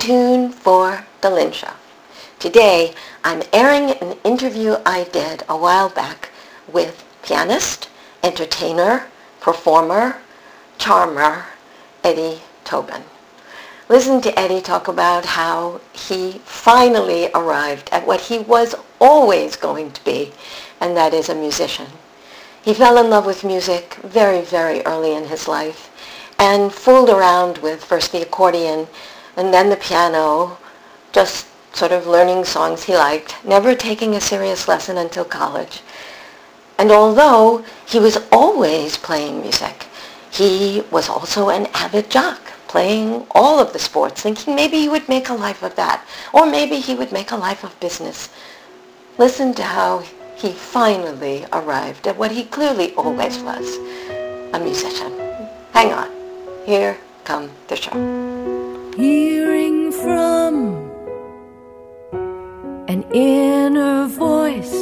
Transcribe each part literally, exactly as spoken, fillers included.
tuned for The Lynn Show. Today, I'm airing an interview I did a while back with pianist, entertainer, performer, charmer, Eddie Tobin. Listen to Eddie talk about how he finally arrived at what he was always going to be, and that is a musician. He fell in love with music very, very early in his life and fooled around with first the accordion and then the piano, just sort of learning songs he liked, never taking a serious lesson until college. And although he was always playing music, he was also an avid jock, playing all of the sports, thinking maybe he would make a life of that, or maybe he would make a life of business. Listen to how he finally arrived at what he clearly always was, a musician. Hang on. Here come the show. Hearing from an inner voice,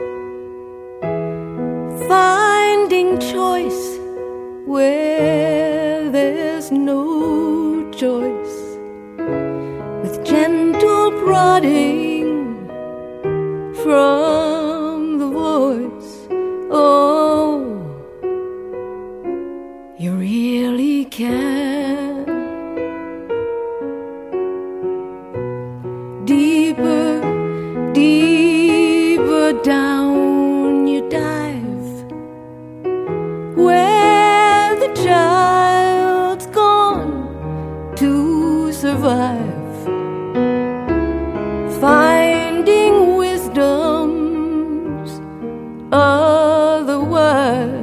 finding choice where there's no choice, with gentle prodding from the voice. Oh, you really can. Deeper, deeper down you dive, where the child's gone to survive, finding wisdom's otherwise.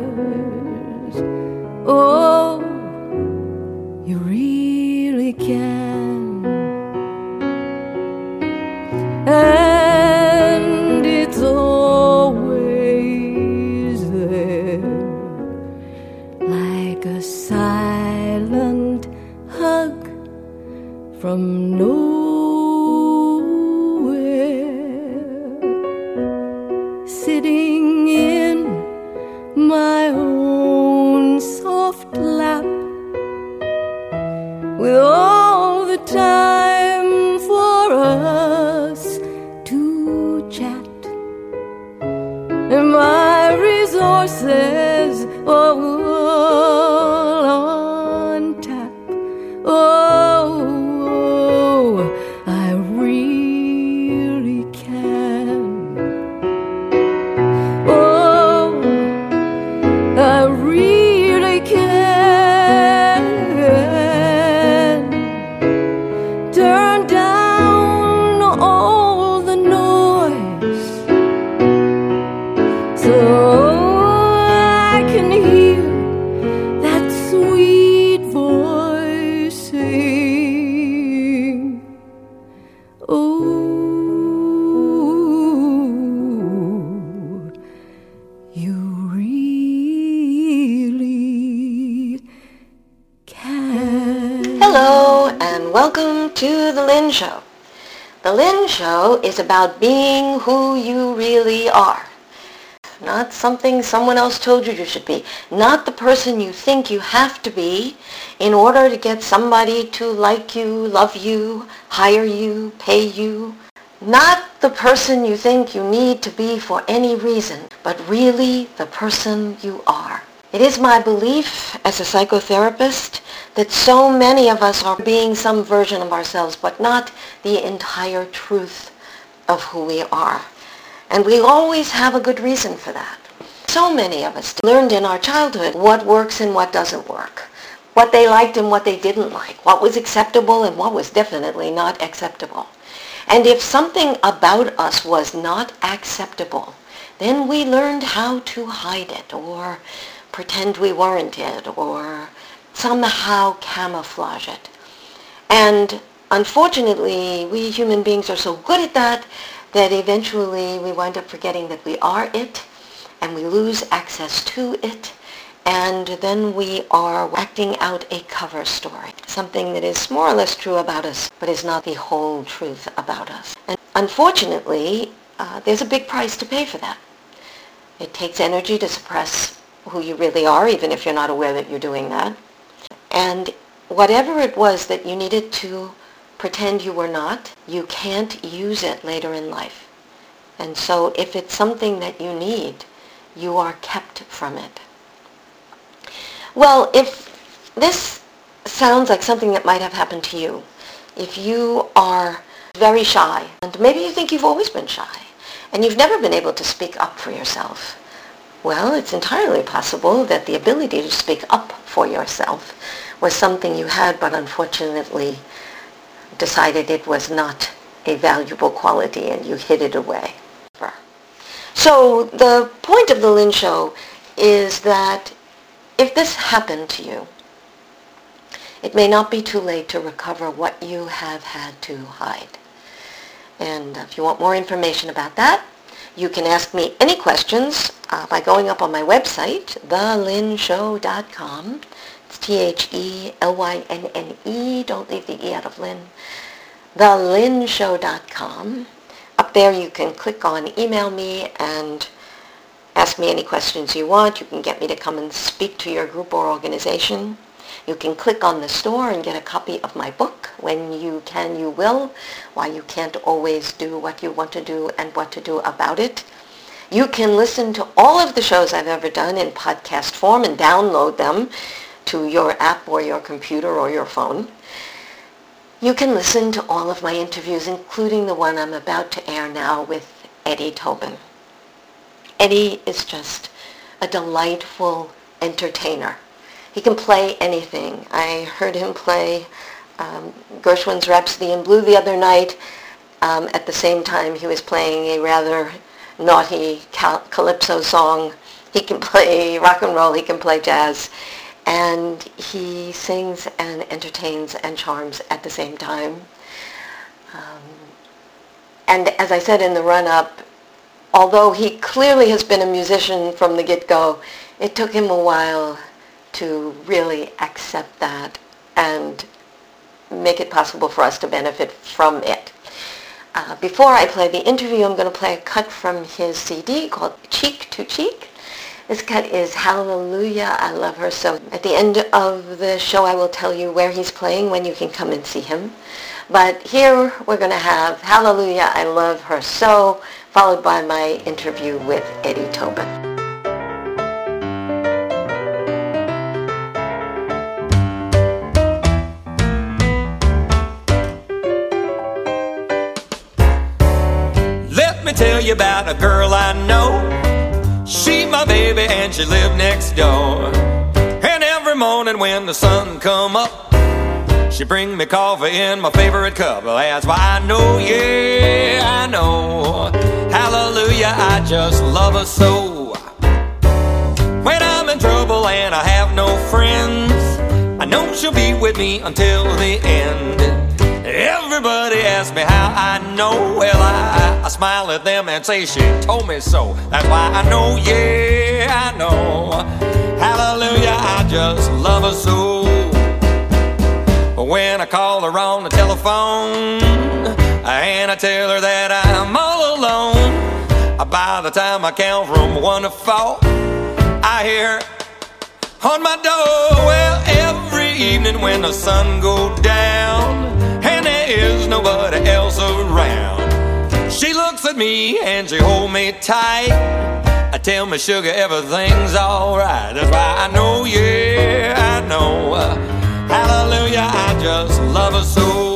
Oh, you really can. And it's always there, like a silent hug from nowhere, sitting in my own soft lap, with all the time for us to chat, and my resources all on tap. Oh, I really can. Oh, I really can. Turn down all the noise so I can hear that sweet voice sing. Oh, you really can. Hello, and welcome to The Lynn Show. The Lynn Show is about being who you really are. Not something someone else told you you should be. Not the person you think you have to be in order to get somebody to like you, love you, hire you, pay you. Not the person you think you need to be for any reason, but really the person you are. It is my belief as a psychotherapist that so many of us are being some version of ourselves, but not the entire truth of who we are. And we always have a good reason for that. So many of us learned in our childhood what works and what doesn't work, what they liked and what they didn't like, what was acceptable and what was definitely not acceptable. And if something about us was not acceptable, then we learned how to hide it or pretend we weren't it or somehow camouflage it. And unfortunately, we human beings are so good at that that eventually we wind up forgetting that we are it, and we lose access to it, and then we are acting out a cover story, something that is more or less true about us, but is not the whole truth about us. And unfortunately, uh, there's a big price to pay for that. It takes energy to suppress who you really are, even if you're not aware that you're doing that. And whatever it was that you needed to pretend you were not, you can't use it later in life. And so if it's something that you need, you are kept from it. Well, if this sounds like something that might have happened to you, if you are very shy, and maybe you think you've always been shy, and you've never been able to speak up for yourself, well, it's entirely possible that the ability to speak up for yourself was something you had, but unfortunately decided it was not a valuable quality and you hid it away. So the point of the Lynn Show is that if this happened to you, it may not be too late to recover what you have had to hide. And if you want more information about that, you can ask me any questions uh, by going up on my website, the lynn show dot com. It's T H E L Y N N E. Don't leave the E out of Lynn. the lynn show dot com. Up there you can click on email me and ask me any questions you want. You can get me to come and speak to your group or organization. You can click on the store and get a copy of my book, When You Can, You Will, Why You Can't Always Do What You Want to Do and What to Do About It. You can listen to all of the shows I've ever done in podcast form and download them to your app or your computer or your phone. You can listen to all of my interviews, including the one I'm about to air now with Eddie Tobin. Eddie is just a delightful entertainer. He can play anything. I heard him play um, Gershwin's Rhapsody in Blue the other night. Um, at the same time, he was playing a rather naughty cal- calypso song. He can play rock and roll. He can play jazz. And he sings and entertains and charms at the same time. Um, and as I said in the run-up, although he clearly has been a musician from the get-go, it took him a while to really accept that and make it possible for us to benefit from it. Uh, before I play the interview, I'm going to play a cut from his C D called Cheek to Cheek. This cut is Hallelujah, I Love Her So. At the end of the show, I will tell you where he's playing, when you can come and see him. But here we're going to have Hallelujah, I Love Her So, followed by my interview with Eddie Tobin. Let me tell you about a girl I know. She my baby and she lived next door. And every morning when the sun come up, she bring me coffee in my favorite cup. That's why I know, yeah, I know. Hallelujah, I just love her so. When I'm in trouble and I have no friends, I know she'll be with me until the end. Everybody asks me how I know. Well, I, I smile at them and say she told me so. That's why I know, yeah, I know. Hallelujah, I just love her so. When I call her on the telephone and I tell her that I'm all alone, by the time I count from one to four, I hear her on my door. Well, every evening when the sun goes down and there is nobody else around, she looks at me and she hold me tight. I tell me, sugar, everything's alright. That's why I know, yeah, I know. Hallelujah, I just love her so.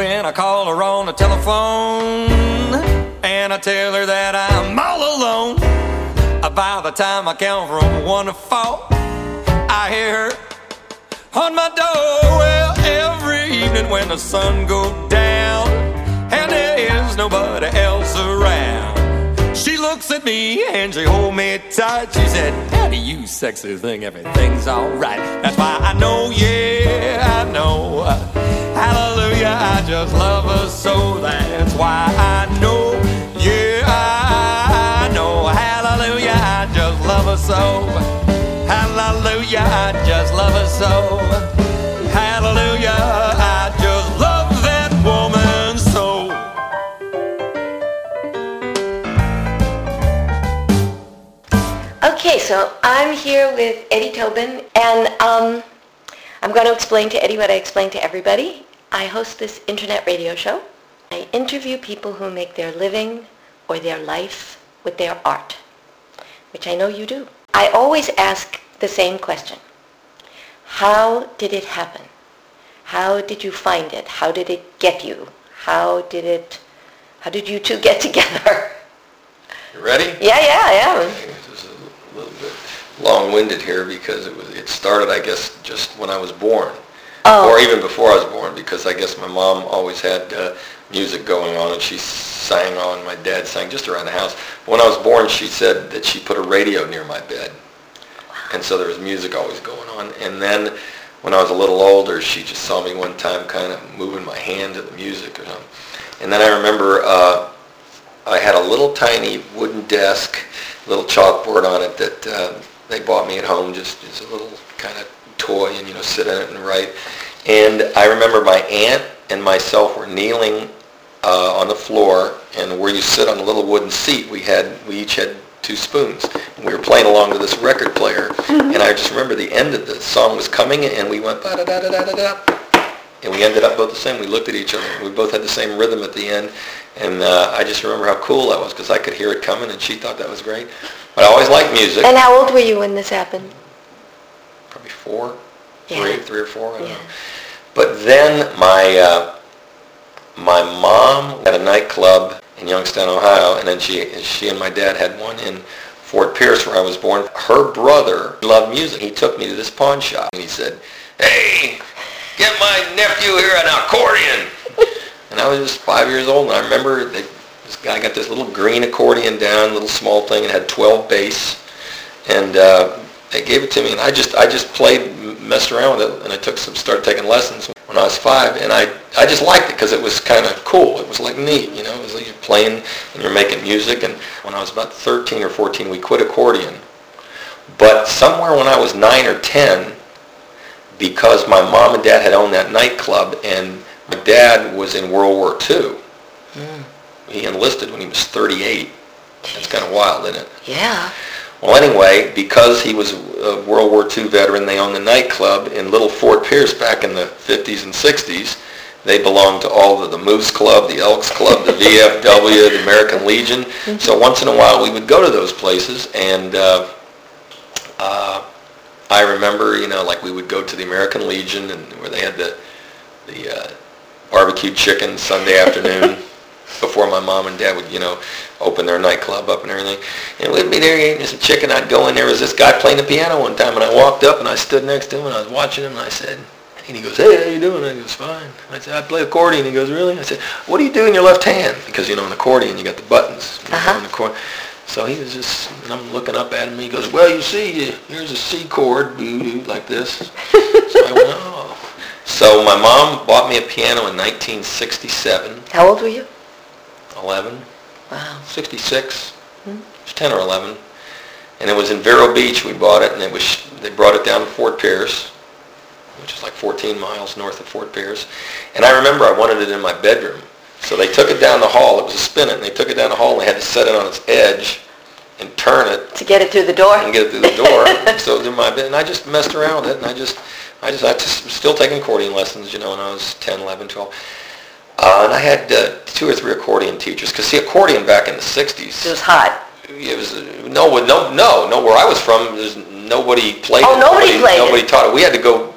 when I call her on the telephone and I tell her that I'm all alone. By the time I count from one to four, I hear her on my door. Well, every evening when the sun goes down and there is nobody else around, she looks at me and she hold me tight. She said, "Daddy, you sexy thing, everything's alright." That's why I know, yeah, I know, hallelujah, I just love her so. That's why I know, yeah, I know, hallelujah, I just love her so. Hallelujah, I just love her so. Hallelujah, I just love that woman so. Okay, so I'm here with Eddie Tobin, and um, I'm going to explain to Eddie what I explain to everybody. I host this internet radio show. I interview people who make their living or their life with their art, which I know you do. I always ask the same question. How did it happen? How did you find it? How did it get you? How did it, how did you two get together? You ready? Yeah, yeah, I am. This is a little bit long-winded here because it was it started, I guess, just when I was born. Oh. Or even before I was born, because I guess my mom always had uh, music going on and she sang on, my dad sang just around the house. But when I was born, she said that she put a radio near my bed. And so there was music always going on. And then when I was a little older, she just saw me one time kind of moving my hand to the music or something. And then I remember uh, I had a little tiny wooden desk, little chalkboard on it that uh, they bought me at home, just as a little kind of toy, and, you know, sit in it and write. And I remember my aunt and myself were kneeling uh, on the floor, and where you sit on a little wooden seat, we had we each had two spoons. And we were playing along to this record player, and I just remember the end of the song was coming, and we went ba-da-da-da-da-da-da, and we ended up both the same. We looked at each other, and we both had the same rhythm at the end, and uh, I just remember how cool that was, because I could hear it coming, and she thought that was great. But I always liked music. And how old were you when this happened? Probably four, Yeah. three, three or four, I don't Yeah. know. But then my uh, my mom had a nightclub in Youngstown, Ohio, and then she she and my dad had one in Fort Pierce, where I was born. Her brother loved music. He took me to this pawn shop, and he said, "Hey, get my nephew here an accordion." And I was just five years old, and I remember that this guy got this little green accordion down, little small thing, and had twelve bass, and uh, they gave it to me, and I just I just played, messed around with it, and I took some, started taking lessons when I was five, and I I just liked it because it was kind of cool. It was like neat, you know. It was like you're playing and you're making music. And when I was about thirteen or fourteen, we quit accordion. But somewhere when I was nine or ten, because my mom and dad had owned that nightclub, and my dad was in World War Two. Mm. He enlisted when he was thirty-eight. That's kind of wild, isn't it? Yeah. Well, anyway, because he was a World War Two veteran, they owned the nightclub in Little Fort Pierce back in the fifties and sixties. They belonged to all of the Moose Club, the Elks Club, the V F W, the American Legion. Mm-hmm. So once in a while we would go to those places, and uh, uh, I remember, you know, like we would go to the American Legion, and where they had the the uh, barbecue chicken Sunday afternoon. Before my mom and dad would, you know, open their nightclub up and everything. And we'd be there eating some chicken. I'd go in, there was this guy playing the piano one time, and I walked up and I stood next to him and I was watching him, and I said, and he goes, "Hey, how you doing?" And I goes, "Fine." I said, "I play accordion." He goes, "Really?" I said, "What do you do in your left hand?" Because, you know, in accordion you got the buttons. You know, uh-huh. on the chord. So he was just, and I'm looking up at him. He goes, "Well, you see, here's a C chord, like this." So I went, "Oh." So my mom bought me a piano in nineteen sixty-seven. How old were you? eleven. Wow. sixty-six. Hmm. It was ten or eleven. And it was in Vero Beach we bought it, and it was they brought it down to Fort Pierce, which is like fourteen miles north of Fort Pierce. And I remember I wanted it in my bedroom. So they took it down the hall. It was a spinet, and they took it down the hall, and they had to set it on its edge and turn it. To get it through the door? And get it through the door. So it was in my bed, and I just messed around with it, and I just, I just, I just was still taking accordion lessons, you know, when I was ten, eleven, twelve. Uh, and I had uh, two or three accordion teachers, because see, accordion back in the sixties. It was hot. It was no, no, no, no. Where I was from, there's nobody played. Oh, it. nobody, nobody played Nobody it. taught it. We had to go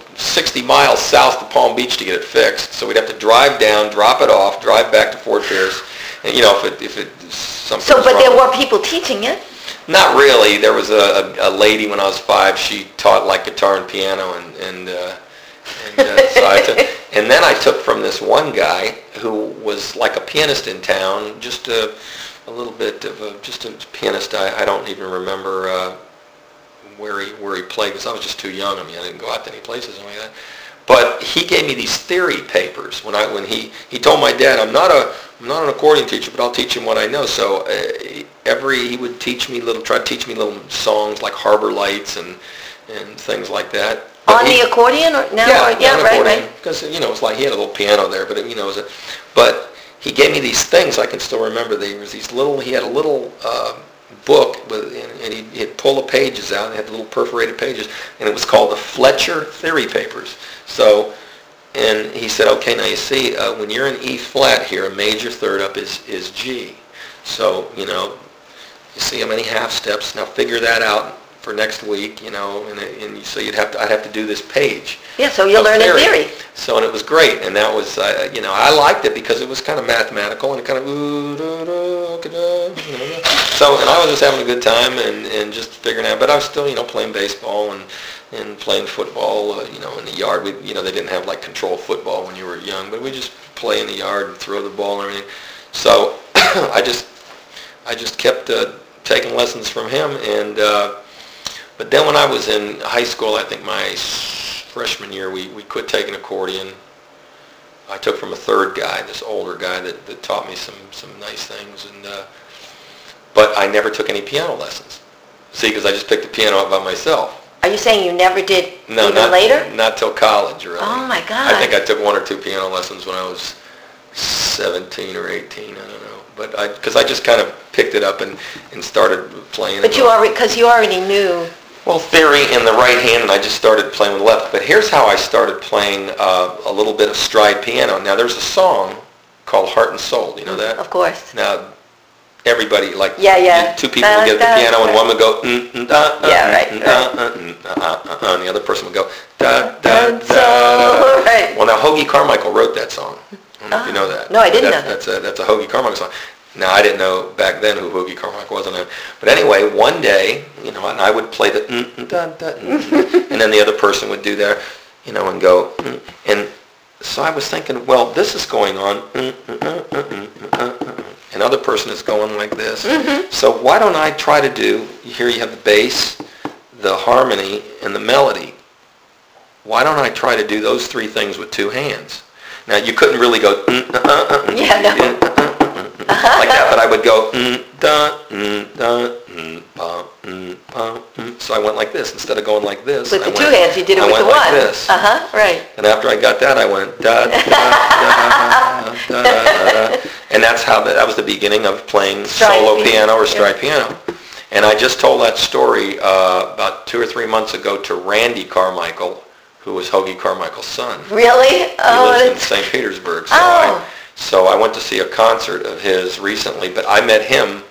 sixty miles south of Palm Beach to get it fixed. So we'd have to drive down, drop it off, drive back to Fort Pierce. And, you know, if it, if it something So, was but wrong. there were people teaching it? Not really. There was a, a, a lady when I was five. She taught like guitar and piano, and and uh, and, uh, so I took, and then I took from this one guy who was like a pianist in town, just a, a little bit of a just a pianist. I, I don't even remember uh, where he where he played because I was just too young. I mean, I didn't go out to any places or anything like that. But he gave me these theory papers when I when he, he told my dad, I'm not a I'm not an accordion teacher, but I'll teach him what I know. So uh, every he would teach me little try to teach me little songs like Harbor Lights and and things like that. But On he, the accordion or now? yeah, or, yeah, on right, accordion, right. because you know it's like he had a little piano there, but it, you know, it was a, but he gave me these things. I can still remember. There was these little. He had a little. Uh, book with, and he'd, he'd pull the pages out and had the little perforated pages, and it was called the Fletcher Theory Papers. So, and he said, okay, now you see, uh, when you're in E flat here, a major third up is, is G. So, you know, you see how many half steps, now figure that out for next week, you know, and, and so you'd have to, I'd have to do this page. Yeah, so you're of learning theory. So, and it was great, and that was, uh, you know, I liked it because it was kind of mathematical and it kind of, ooh, da, da, da, you know. So, and I was just having a good time and, and just figuring out, but I was still, you know, playing baseball and, and playing football, uh, you know, in the yard. We, you know, they didn't have like control football when you were young, but we just play in the yard and throw the ball and everything. So, I just, I just kept uh, taking lessons from him, and uh, but then when I was in high school, I think my freshman year, we, we quit taking accordion. I took from a third guy, this older guy that, that taught me some, some nice things, and uh, but I never took any piano lessons. See, because I just picked the piano up by myself. Are you saying you never did No, even not, later? not till college, really. Oh, my God. I think I took one or two piano lessons when I was seventeen or eighteen, I don't know. But I, because I just kind of picked it up and, and started playing. But you already, because you already knew. Well, theory in the right hand, and I just started playing with the left. But here's how I started playing uh, a little bit of stride piano. Now, there's a song called Heart and Soul. Do you know that? Of course. Now, everybody, like, Yeah, yeah. two people would get the Da, da, piano, and right. one would go, mm, mm, da, uh, Yeah, right, mm, right. da, uh, mm, uh, uh, uh, and the other person would go, da, da, da, And so, da. right. Well, now, Hoagie Carmichael wrote that song. I don't know if you know that. No, I didn't that's, know that. That's a, that's a Hoagie Carmichael song. Now, I didn't know back then who Hoagie Carmichael was. And but anyway, one day, you know, and I would play the, mm, mm, da, da, mm, and then the other person would do their, you know, and go, mm, and so I was thinking, well, this is going on, mm, mm, mm, mm, mm, mm, mm, another person is going like this. Mm-hmm. So why don't I try to do, here you have the bass, the harmony, and the melody. Why don't I try to do those three things with two hands? Now, you couldn't really go, mm, uh, uh, uh, Yeah, no. uh, uh, uh, uh, like that, but I would go, mm, da, mm, da, mm, ba, mm, ba, mm. So I went like this. Instead of going like this, With I the two went, hands, you did it I with went the like one. this. Uh-huh, right. And after I got that, I went da da da da da da, da, and that's how the, that was the beginning of playing Stride solo piano. piano or stride Yeah. piano. And I just told that story uh, about two or three months ago to Randy Carmichael, who was Hoagie Carmichael's son. Really? He Oh, lives in that's- Saint Petersburg. So Oh. I so I went to see a concert of his recently, but I met him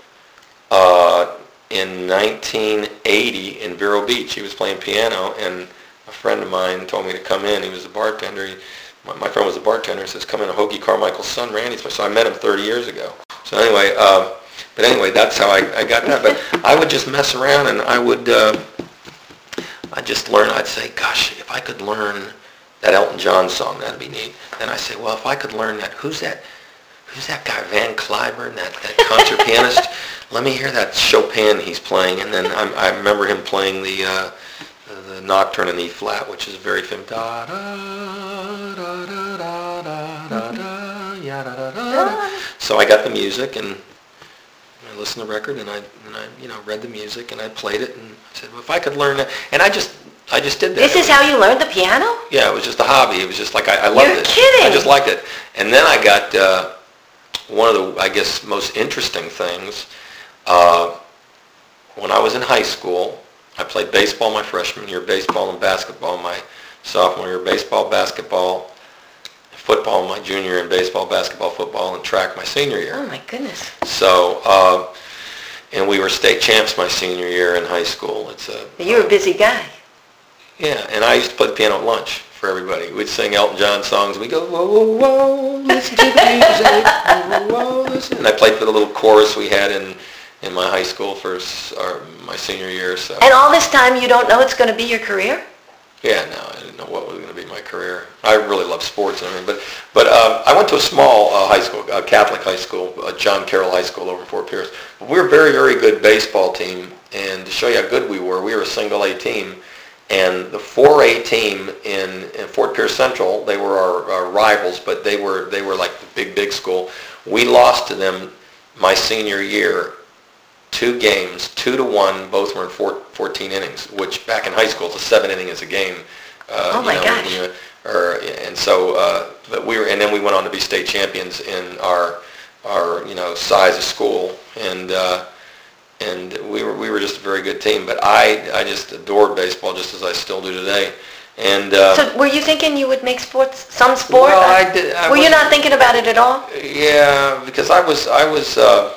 uh, in nineteen eighty in Vero Beach. He was playing piano, and a friend of mine told me to come in. He was a bartender. He, my, my friend was a bartender. He says, come in, Hoagie Carmichael's son, Randy's place. So I met him thirty years ago. So anyway, uh, but anyway, that's how I, I got that. But I would just mess around, and I would, uh, I'd just learn. I'd say, gosh, if I could learn that Elton John song, that'd be neat. Then I say, well, if I could learn that, who's that? Who's that guy, Van Cliburn, that, that concert pianist? Let me hear that Chopin he's playing. And then I, I remember him playing the uh, the Nocturne in E flat, which is very famous. Da da da da da da da da ya da da da. So I got the music and I listened to the record and I and I you know read the music and I played it and I said, well, if I could learn that, and I just. I just did that. This is how you learned the piano? Yeah, it was just a hobby. It was just like, I, I loved You're it. kidding. I just liked it. And then I got uh, one of the, I guess, most interesting things. Uh, when I was in high school, I played baseball my freshman year, baseball and basketball my sophomore year, baseball, basketball, football my junior year, and baseball, basketball, football, and track my senior year. Oh, my goodness. So, uh, and we were state champs my senior year in high school. It's a. You're a busy guy. Yeah, and I used to play the piano at lunch for everybody. We'd sing Elton John songs. We'd go, whoa, whoa, whoa, listen to the music. Whoa, whoa, listen. And I played for the little chorus we had in, in my high school for our, my senior year. So. And all this time you don't know it's going to be your career? Yeah, no, I didn't know what was going to be my career. I really love sports and everything. But, but uh, I went to a small uh, high school, a Catholic high school, uh, John Carroll High School over in Fort Pierce. But we were a very, very good baseball team. And to show you how good we were, we were a single A team. And the four A team in, in Fort Pierce Central, they were our, our rivals, but they were they were like the big, big school. We lost to them my senior year, two games, two to one. Both were in four, fourteen innings, which back in high school, it's a seven inning is a game. Uh, oh my you know, gosh! You know, or, and so, uh, but we were, and then we went on to be state champions in our our you know size of school, and. Uh, And we were we were just a very good team, but I I just adored baseball just as I still do today. And uh, so were you thinking you would make sports some sport? Well, I did. I were was, you not thinking about it at all? Yeah, because I was I was uh,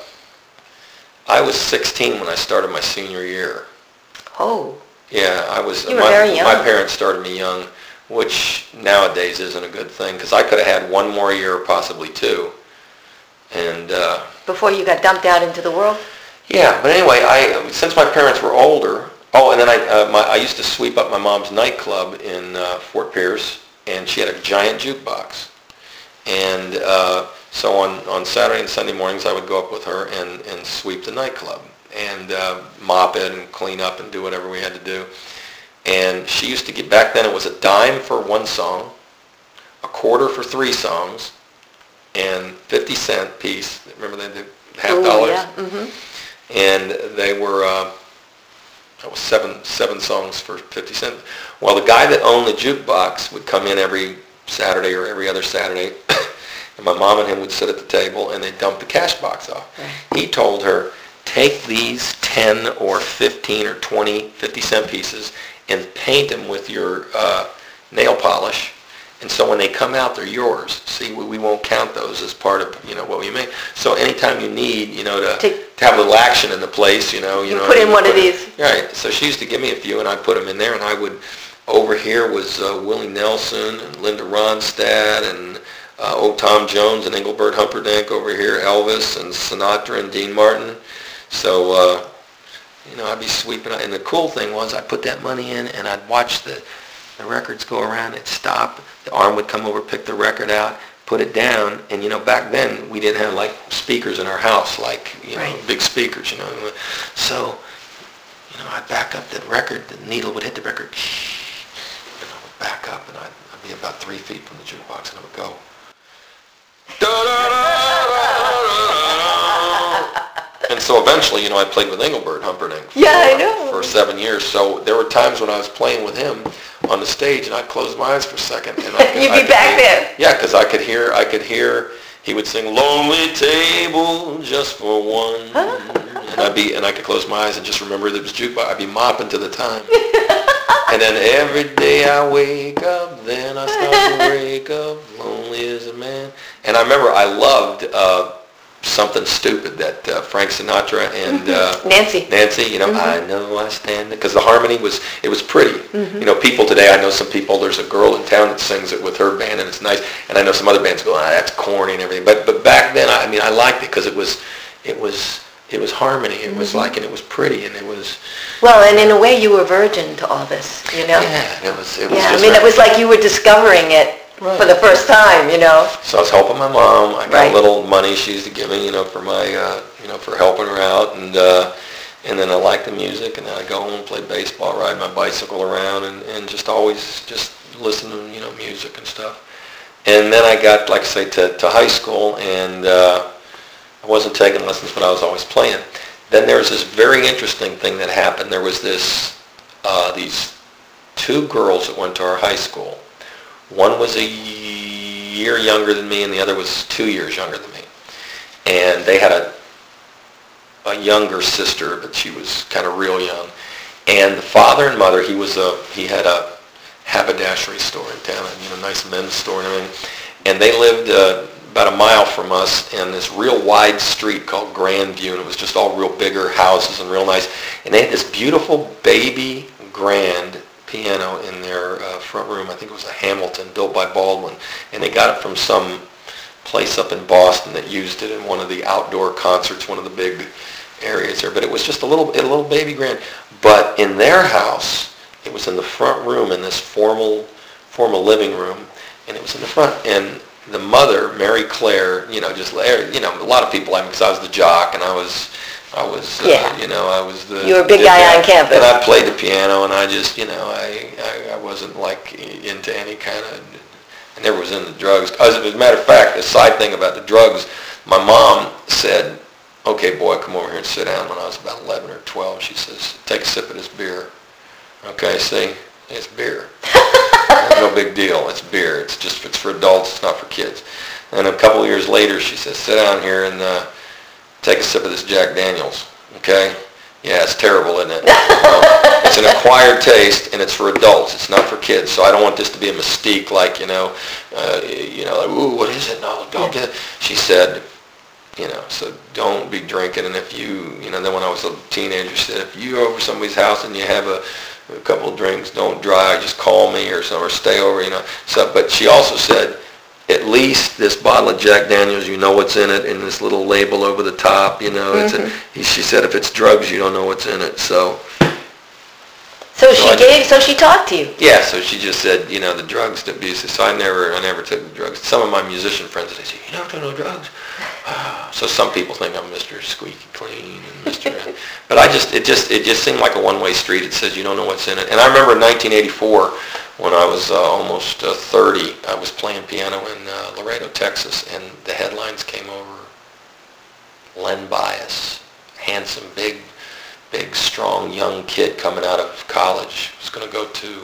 I was sixteen when I started my senior year. Oh. Yeah, I was. You were my, very young. My parents started me young, which nowadays isn't a good thing because I could have had one more year, possibly two. And uh, before you got dumped out into the world. Yeah, but anyway, I since my parents were older. Oh, and then I uh, my, I used to sweep up my mom's nightclub in uh, Fort Pierce, and she had a giant jukebox. And uh, so on, on Saturday and Sunday mornings, I would go up with her and, and sweep the nightclub and uh, mop it and clean up and do whatever we had to do. And she used to get, back then it was a dime for one song, a quarter for three songs, and fifty cent piece. Remember they did half Ooh, dollars? Yeah. Mm-hmm. And they were, uh, that was seven seven songs for fifty cents. Well, the guy that owned the jukebox would come in every Saturday or every other Saturday, and my mom and him would sit at the table, and they'd dump the cash box off. Right. He told her, take these ten or fifteen or twenty fifty cent pieces and paint them with your uh, nail polish. And so when they come out, they're yours. See, we, we won't count those as part of, you know, what we make. So anytime you need, you know, to, to, to have a little action in the place, you know. You, you know, put in you one put of these. It, right. So she used to give me a few, and I'd put them in there, and I would, over here was uh, Willie Nelson and Linda Ronstadt and uh, old Tom Jones and Engelbert Humperdinck over here, Elvis and Sinatra and Dean Martin. So, uh, you know, I'd be sweeping. And the cool thing was I'd put that money in, and I'd watch the, the records go around. It'd stop. The arm would come over, pick the record out, put it down, and you know, back then we didn't have like speakers in our house, like you know, right. big speakers, you know. So, you know, I'd back up the record, the needle would hit the record, and I would back up, and I'd, I'd be about three feet from the jukebox, and I would go. And so eventually, you know, I played with Engelbert Humperdinck for, yeah, I know. for seven years. So there were times when I was playing with him on the stage, and I'd close my eyes for a second. And I could, You'd I be back hear, there. Yeah, because I could hear, I could hear. He would sing "Lonely Table Just for One," huh? and I'd be, and I could close my eyes and just remember that it was jukebox. I'd be mopping to the time. And then every day I wake up, then I start to wake up, lonely as a man. And I remember I loved. Uh, Something Stupid that uh, Frank Sinatra and uh, Nancy. Nancy, you know, mm-hmm. I know I stand because the harmony was it was pretty. Mm-hmm. You know, people today, I know some people. There's a girl in town that sings it with her band, and it's nice. And I know some other bands go, ah, that's corny and everything. But but back then, I mean, I liked it because it was it was it was harmony. It mm-hmm. was like, and it was pretty, and it was. Well, and in a way, you were virgin to all this, you know. Yeah, it was. It was yeah, just I mean, right. it was like you were discovering it. Right. For the first time, you know. So I was helping my mom. I got right. a little money she used to give me, you know, for my, uh, you know, for helping her out, and uh, and then I liked the music, and then I go home and play baseball, ride my bicycle around, and, and just always just listen to, you know, music and stuff. And then I got, like I say, to, to high school, and uh, I wasn't taking lessons, but I was always playing. Then there was this very interesting thing that happened. There was this, uh, these two girls that went to our high school. One was a year younger than me, and the other was two years younger than me. And they had a a younger sister, but she was kind of real young. And the father and mother, he was a he had a haberdashery store in town, you know, nice men's store and everything. And they lived uh, about a mile from us in this real wide street called Grandview, and it was just all real bigger houses and real nice. And they had this beautiful baby grand piano in their uh, front room. I think it was a Hamilton built by Baldwin, and they got it from some place up in Boston that used it in one of the outdoor concerts, one of the big areas there. But it was just a little, a little baby grand. But in their house, it was in the front room in this formal, formal living room, and it was in the front. And the mother, Mary Claire, you know, just you know, a lot of people, I mean, because I was the jock and I was. I was, uh, yeah. you know, I was the... You were a big guy on campus. And I played the piano, and I just, you know, I, I, I wasn't, like, into any kind of... I never was into drugs. As, as a matter of fact, a side thing about the drugs, my mom said, okay, boy, come over here and sit down when I was about eleven or twelve. She says, take a sip of this beer. Okay, see? It's beer. It's no big deal. It's beer. It's just, it's for adults. It's not for kids. And a couple of years later, she says, sit down here and... Uh, take a sip of this Jack Daniels, okay? Yeah, it's terrible, isn't it? Well, it's an acquired taste, and it's for adults. It's not for kids. So I don't want this to be a mystique, like, you know, uh, you know, like, ooh, what is it? No, don't get it. She said, you know, so don't be drinking. And if you, you know, then when I was a teenager, she said, if you're over somebody's house and you have a, a couple of drinks, don't drive. Just call me or so, or stay over, you know. So, but she also said, at least this bottle of Jack Daniels, you know what's in it, and this little label over the top, you know. Mm-hmm. It's a, she said, if it's drugs, you don't know what's in it. So, so, so she I, gave. So she talked to you. Yeah. So she just said, you know, the drugs to be. So I never, I never took the drugs. Some of my musician friends, they say, you never took no drugs. So some people think I'm Mister Squeaky Clean and Mister But I just, it just, it just seemed like a one-way street. It says you don't know what's in it. And I remember in nineteen eighty-four. When I was uh, almost uh, thirty, I was playing piano in uh, Laredo, Texas, and the headlines came over. Len Bias, handsome, big, big, strong, young kid coming out of college, was going to go to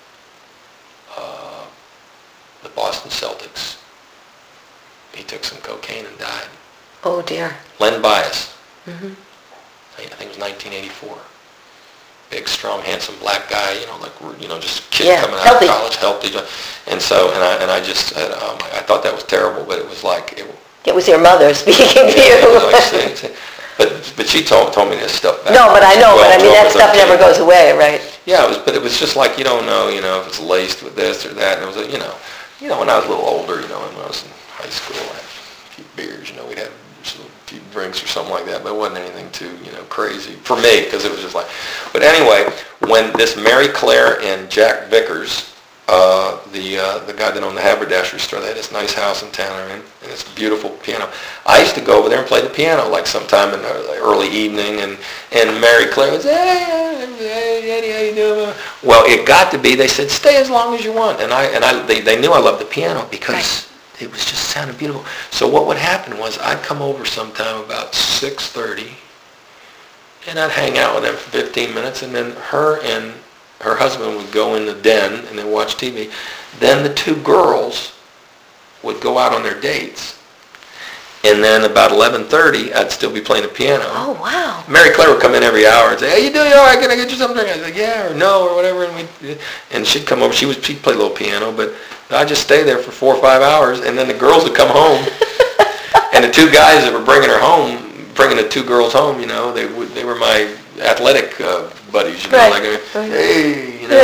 uh, the Boston Celtics. He took some cocaine and died. Oh, dear. Len Bias. Mm-hmm. I think it was nineteen eighty-four. Big, strong, handsome black guy, you know, like, you know, just a kid yeah, coming out healthy. of college, healthy. And so, and I and I just said, um, I thought that was terrible, but it was like... It, it was your mother speaking to yeah, you. It was like saying, saying, but but she told told me this stuff back. No, but I know, twelve, but I mean, that stuff never goes away, right? Yeah, it was, but it was just like, you don't know, you know, if it's laced with this or that. And it was, you know, you know, when I was a little older, you know, when I was in high school, I had a few beers, you know, we'd have a few drinks or something like that, but it wasn't anything too, you know, crazy for me, because it was just like, but anyway, when this Mary Claire and Jack Vickers, uh, the uh, the guy that owned the haberdashery store, they had this nice house in town, and this beautiful piano. I used to go over there and play the piano, like sometime in the early evening, and, and Mary Claire was, hey, hey, Eddie, how you doing? Well, it got to be, they said, stay as long as you want, and I and I they, they knew I loved the piano because. Right. It was just sounded beautiful. So what would happen was I'd come over sometime about six thirty, and I'd hang out with them for fifteen minutes, and then her and her husband would go in the den and then watch T V. Then the two girls would go out on their dates. And then about eleven thirty, I'd still be playing the piano. Oh, wow. Mary Claire would come in every hour and say, hey, you doing all right? Can I get you something? I'd say, yeah, or no, or whatever. And, we, and she'd come over. She would she'd play a little piano, but I'd just stay there for four or five hours, and then the girls would come home. And the two guys that were bringing her home, bringing the two girls home, you know, they would, they were my athletic uh, buddies, you know, right. like, hey, you know.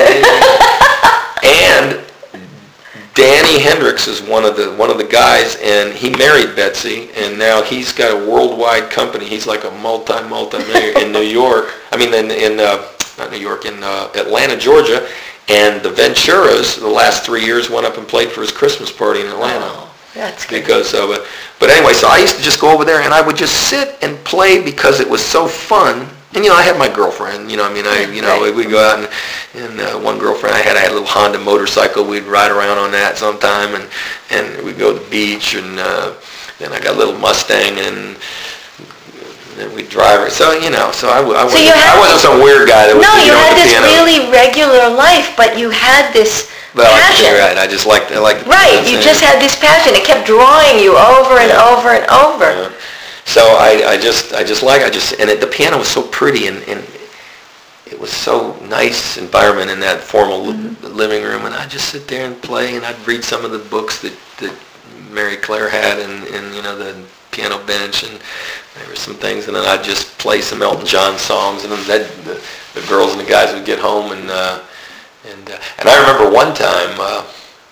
And Danny Hendricks is one of the one of the guys, and he married Betsy, and now he's got a worldwide company. He's like a multi multi millionaire in New York. I mean, in in uh, not New York, in uh, Atlanta, Georgia. And the Venturas, the last three years, went up and played for his Christmas party in Atlanta. Oh, that's good. Because of it. But anyway, so I used to just go over there, and I would just sit and play because it was so fun. And, you know, I had my girlfriend, you know, I mean, I, you know, right. we'd go out, and, and uh, one girlfriend I had, I had a little Honda motorcycle. We'd ride around on that sometime, and, and we'd go to the beach, and uh, then I got a little Mustang, and then we'd drive it. So, you know, so I, I, wasn't, so I wasn't some weird guy that was, no, you, you know, had this piano. really regular life, but you had this well, passion. Right, I just liked I liked Right, you just had this passion. It kept drawing you over and yeah. over and over. Yeah. So I, I just I just like I just and it, the piano was so pretty, and, and it was so nice environment in that formal mm-hmm. li- living room, and I'd just sit there and play, and I'd read some of the books that, that Mary Claire had, and, and you know the piano bench, and there were some things, and then I'd just play some Elton John songs, and then that, the, the girls and the guys would get home, and uh, And uh, and I remember one time, uh,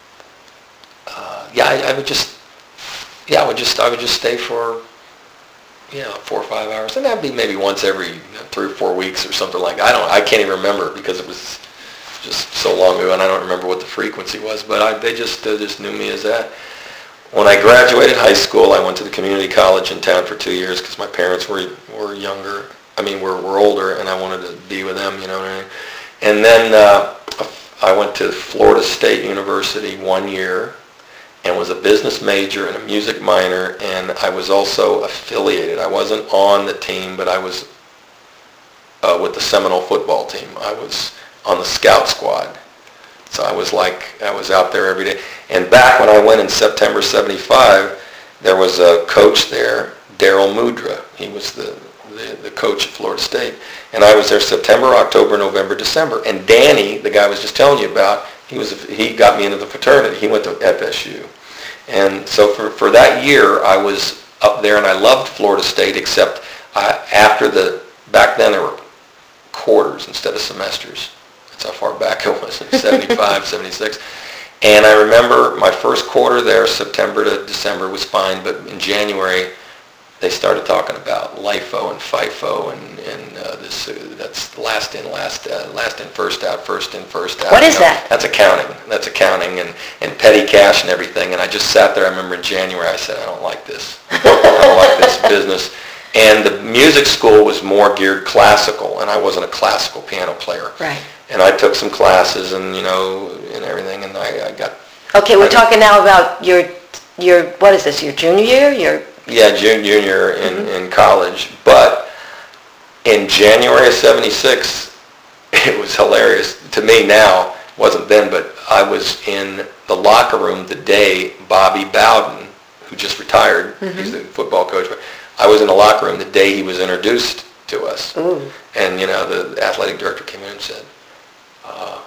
uh, yeah, I, I would just, yeah, I would just, I would just stay for, you know, four or five hours, and that'd be maybe once every you know, three or four weeks or something like that. I don't, I can't even remember because it was just so long ago, and I don't remember what the frequency was. But I, they just, uh, just knew me as that. When I graduated high school, I went to the community college in town for two years because my parents were were younger. I mean, were were older, and I wanted to be with them, you know what I mean? And then uh, I went to Florida State University one year and was a business major and a music minor, and I was also affiliated. I wasn't on the team, but I was uh, with the Seminole football team. I was on the scout squad. So I was like, I was out there every day. And back when I went in September seventy-five, there was a coach there, Daryl Mudra. He was the, the, the coach at Florida State. And I was there September, October, November, December. And Danny, the guy I was just telling you about, he was he got me into the fraternity. He went to F S U. And so for, for that year, I was up there, and I loved Florida State, except I, after the, back then there were quarters instead of semesters. That's how far back it was, seventy-five, seventy-six. And I remember my first quarter there, September to December, was fine, but in January, they started talking about LIFO and FIFO, and, and uh, this, uh, that's last in, last uh, last in, first out, first in, first out. What is you know? that? That's accounting. That's accounting and, and petty cash and everything. And I just sat there, I remember in January, I said, I don't like this. I don't like this business. And the music school was more geared classical, and I wasn't a classical piano player. Right. And I took some classes and, you know, and everything, and I, I got... Okay, we're I, talking now about your, your, what is this, your junior year? Your Yeah, jun- junior in, mm-hmm. in college. But in January of seventy-six, it was hilarious. To me now, wasn't then, but I was in the locker room the day Bobby Bowden, who just retired, mm-hmm. he's the football coach, but I was in the locker room the day he was introduced to us. Ooh. And, you know, the athletic director came in and said, uh,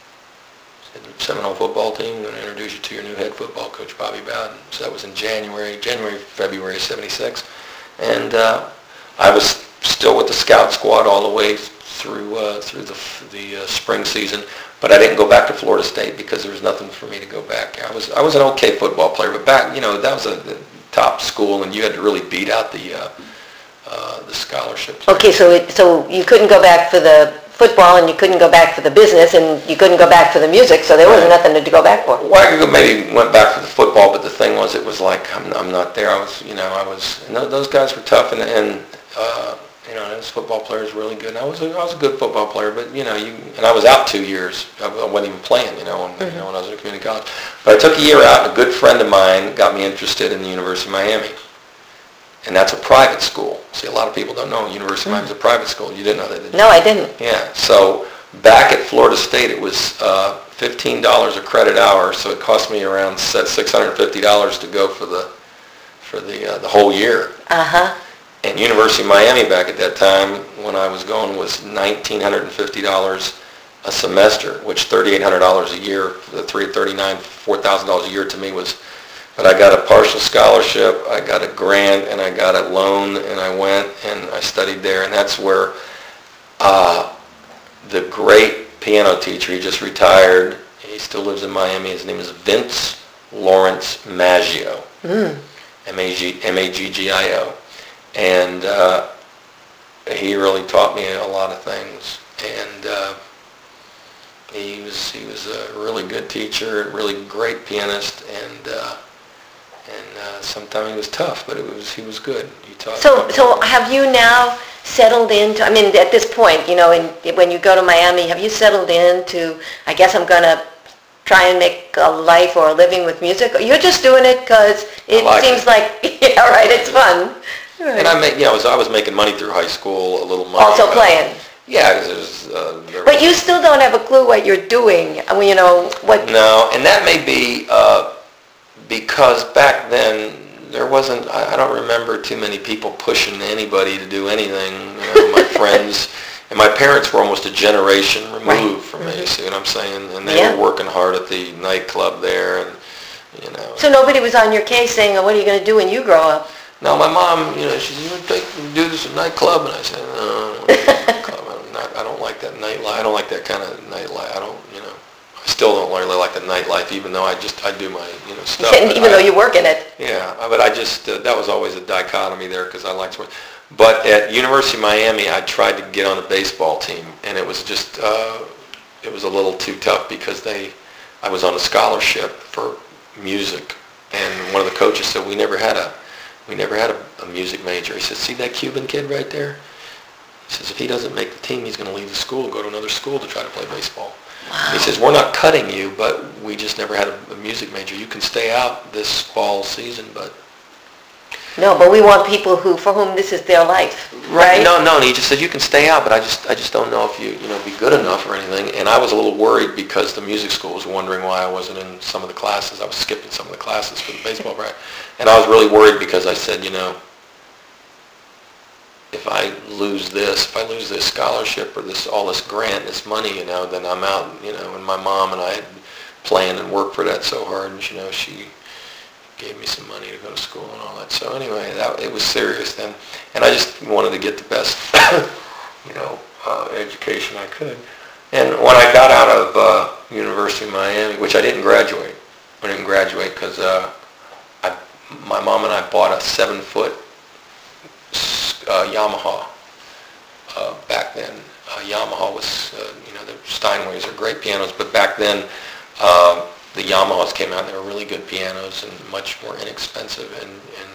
said Seminole football team, I'm going to introduce you to your new head football coach, Bobby Bowden. So that was in January, January, February of seventy-six. And uh, I was still with the scout squad all the way through uh, through the, the uh, spring season, but I didn't go back to Florida State because there was nothing for me to go back. I was I was an okay football player, but back, you know, that was a, a top school, and you had to really beat out the uh, uh, the scholarships. Okay, so it, so you couldn't go back for the football, and you couldn't go back for the business, and you couldn't go back for the music, so there wasn't nothing to go back for. Well, I could maybe went back for the football, but the thing was, it was like I'm, I'm not there. I was, you know, I was. And those guys were tough, and and uh, you know, those football players were really good. And I was, a, I was a good football player, but you know, you and I was out two years. I wasn't even playing, you know, when, mm-hmm. you know, when I was in community college. But I took a year out, and a good friend of mine got me interested in the University of Miami. And that's a private school. See, a lot of people don't know University of Miami is a private school. You didn't know that, did you? No, I didn't. Yeah. So back at Florida State, it was uh, fifteen dollars a credit hour, so it cost me around six hundred fifty dollars to go for the for the uh, the whole year. Uh-huh. And University of Miami back at that time, when I was going, was one thousand nine hundred fifty dollars a semester, which three thousand eight hundred dollars a year, the three thirty-nine, four thousand dollars a year to me was. But I got a partial scholarship, I got a grant, and I got a loan, and I went and I studied there. And that's where uh, the great piano teacher, he just retired, he still lives in Miami, his name is Vince Lawrence Maggio, mm. M A G M A G G I O. And uh, he really taught me a lot of things. And uh, he was he was a really good teacher, a really great pianist, and uh, And uh, sometimes he was tough, but it was he was good. He taught. So, so have you now settled into? I mean, at this point, you know, in, when you go to Miami, have you settled into? I guess I'm going to try and make a life or a living with music. Or you're just doing it because it like seems it. like yeah, right. It's fun. Right. And I make, you know, I was I was making money through high school, a little money. Also uh, playing. Yeah, because there's. Uh, there but you still don't have a clue what you're doing. I mean, you know what? No, and that may be uh, because back then. There wasn't, I I don't remember too many people pushing anybody to do anything. You know, my friends, and my parents were almost a generation removed right. from mm-hmm. me, you see what I'm saying? And they yeah. were working hard at the nightclub there, and, you know. So nobody was on your case saying, oh, what are you going to do when you grow up? No, my mom, you know, she said, you want to take, do this at nightclub? And I said, no, I don't, nightclub. I, don't, not, I don't like that nightlife. I don't like that kind of nightlife. I don't, you know. I still don't really like the nightlife, even though I just, I do my, you know, stuff. Even I, though you work in it. Yeah, but I just, uh, that was always a dichotomy there because I liked sports. But at University of Miami, I tried to get on a baseball team, and it was just, uh, it was a little too tough because they, I was on a scholarship for music, and one of the coaches said, we never had a, we never had a, a music major. He said, see that Cuban kid right there? He says, if he doesn't make the team, he's going to leave the school and go to another school to try to play baseball. Wow. He says, we're not cutting you, but we just never had a, a music major. You can stay out this fall season, but... No, but we want people who, for whom this is their life, right? No, no, he just said, you can stay out, but I just I just don't know if you, you know, be good enough or anything. And I was a little worried because the music school was wondering why I wasn't in some of the classes. I was skipping some of the classes for the baseball practice. And I was really worried because I said, you know, if I lose this, if I lose this scholarship or this all this grant, this money, you know, then I'm out, you know. And my mom and I had planned and worked for that so hard, and, you know, she gave me some money to go to school and all that. So anyway, that it was serious then, and I just wanted to get the best, you know, uh, education I could. And when I got out of uh, University of Miami, which I didn't graduate, I didn't graduate because uh, I, my mom and I bought a seven-foot uh, Yamaha uh, back then. Uh, Yamaha was, uh, you know, the Steinways are great pianos, but back then. Uh, The Yamahas came out, and they were really good pianos and much more inexpensive, and, and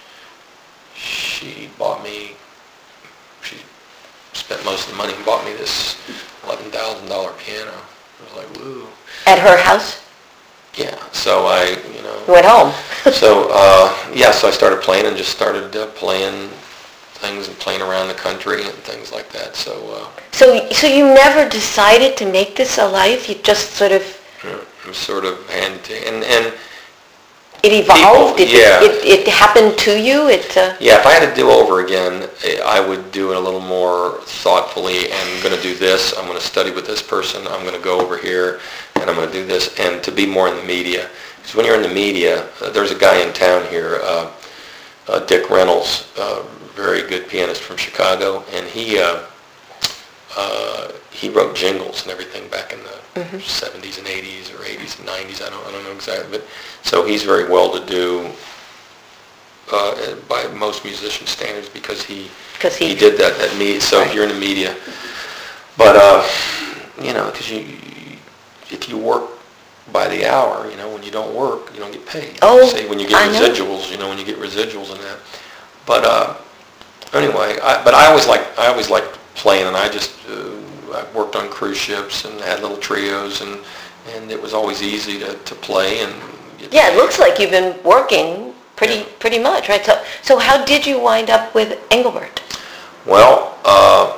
she bought me, she spent most of the money and bought me this eleven thousand dollars piano. I was like, woo. At her house? Yeah, so I, you know. You went home. so, uh, yeah, so I started playing and just started uh, playing things and playing around the country and things like that, so. Uh, so, so you never decided to make this a life? You just sort of... I'm sort of handed to, and and it evolved. People, it, yeah. it, it happened to you. It. Uh, yeah, if I had to do over again, I would do it a little more thoughtfully. And I'm going to do this. I'm going to study with this person. I'm going to go over here, and I'm going to do this. And to be more in the media, because when you're in the media, uh, there's a guy in town here, uh, uh, Dick Reynolds, uh, very good pianist from Chicago, and he. Uh, uh, he wrote jingles and everything back in the mm-hmm. seventies and eighties or eighties and nineties. I don't, I don't know exactly, but so he's very well to do uh, by most musician standards because he he, he did that that media. So right. You're in the media, but uh, you know, because you if you work by the hour, you know, when you don't work, you don't get paid. Oh, say when you get I residuals, know. you know, when you get residuals and that. But uh, anyway, I, but I always like I always liked playing, and I just. Uh, I worked on cruise ships and had little trios, and, and it was always easy to, to play. And yeah, it looks like you've been working pretty yeah. pretty much, right? So so how did you wind up with Engelbert? Well, uh,